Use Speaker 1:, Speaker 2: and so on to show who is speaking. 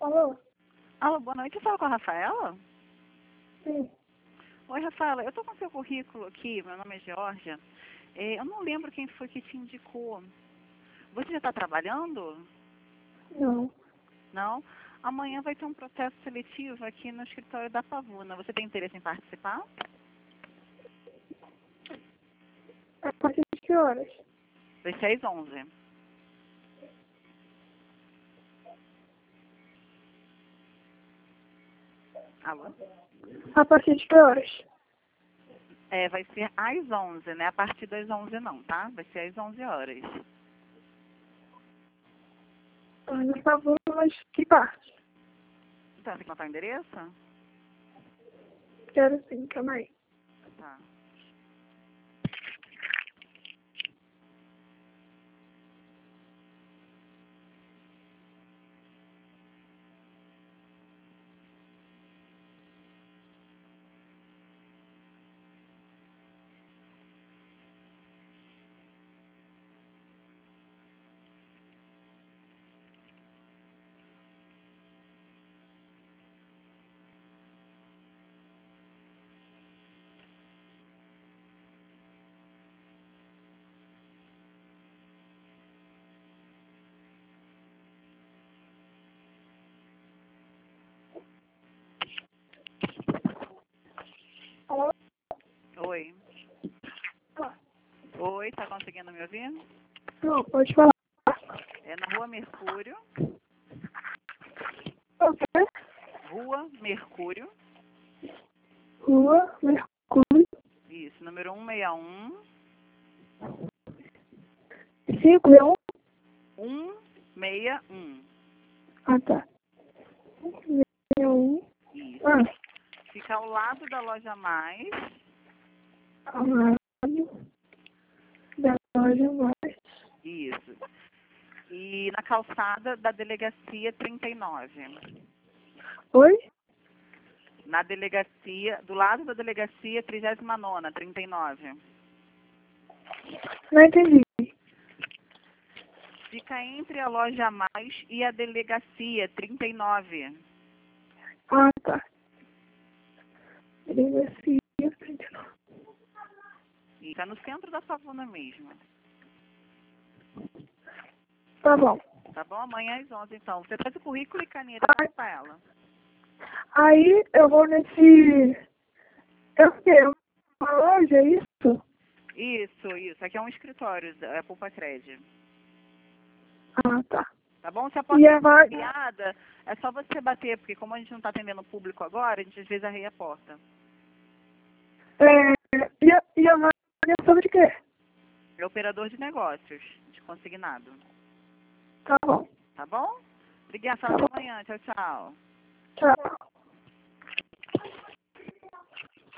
Speaker 1: Alô?
Speaker 2: Alô, boa noite. Eu falo com a Rafaela?
Speaker 1: Sim.
Speaker 2: Oi, Rafaela. Eu estou com seu currículo aqui. Meu nome é Georgia. Eu não lembro quem foi que te indicou. Você já está trabalhando?
Speaker 1: Não.
Speaker 2: Não? Amanhã vai ter um processo seletivo aqui no escritório da Pavuna. Você tem interesse em participar?
Speaker 1: A partir de que horas?
Speaker 2: Das 6 às 11. Alô?
Speaker 1: A partir de que horas?
Speaker 2: Vai ser às 11, né? A partir das 11 não, tá? Vai ser às 11 horas.
Speaker 1: Por favor, mas que parte?
Speaker 2: Então, tem que anotar o endereço?
Speaker 1: Quero sim, calma aí.
Speaker 2: Tá.
Speaker 1: Alô?
Speaker 2: Oi.
Speaker 1: Ah,
Speaker 2: Oi, tá conseguindo me ouvir?
Speaker 1: não, pode falar.
Speaker 2: É na Rua Mercúrio.
Speaker 1: O quê?
Speaker 2: Rua Mercúrio.
Speaker 1: Rua Mercúrio.
Speaker 2: Isso, número 161.
Speaker 1: 561?
Speaker 2: 161.
Speaker 1: Ah, tá. 561.
Speaker 2: Isso.
Speaker 1: Ah,
Speaker 2: Fica ao lado da Loja Mais.
Speaker 1: ao lado da loja mais.
Speaker 2: Isso. E na calçada da Delegacia 39.
Speaker 1: Oi?
Speaker 2: Na delegacia, do lado da Delegacia 39ª, 39.
Speaker 1: Não entendi.
Speaker 2: Fica entre a Loja Mais e a Delegacia 39.
Speaker 1: Ah, tá. Delegacia 39.
Speaker 2: E fica no centro da Pavuna mesmo.
Speaker 1: Tá bom.
Speaker 2: Tá bom? Amanhã às 11, então. Você traz o currículo e caneta para ela.
Speaker 1: Aí eu vou nesse... Eu quero uma loja, é isso?
Speaker 2: Isso. Aqui é um escritório da Poupa Crédito.
Speaker 1: Ah, tá.
Speaker 2: Tá bom? Se a
Speaker 1: E
Speaker 2: porta
Speaker 1: a
Speaker 2: for
Speaker 1: vaga...
Speaker 2: criada, é só você bater, porque como a gente não está atendendo o público agora, a gente às vezes arreia a porta.
Speaker 1: E a vaga é sobre o quê?
Speaker 2: É operador de negócios, de consignado.
Speaker 1: Tá bom.
Speaker 2: Tá bom? Obrigada.
Speaker 1: Tá
Speaker 2: Até
Speaker 1: bom.
Speaker 2: amanhã. Tchau, tchau.
Speaker 1: Tchau.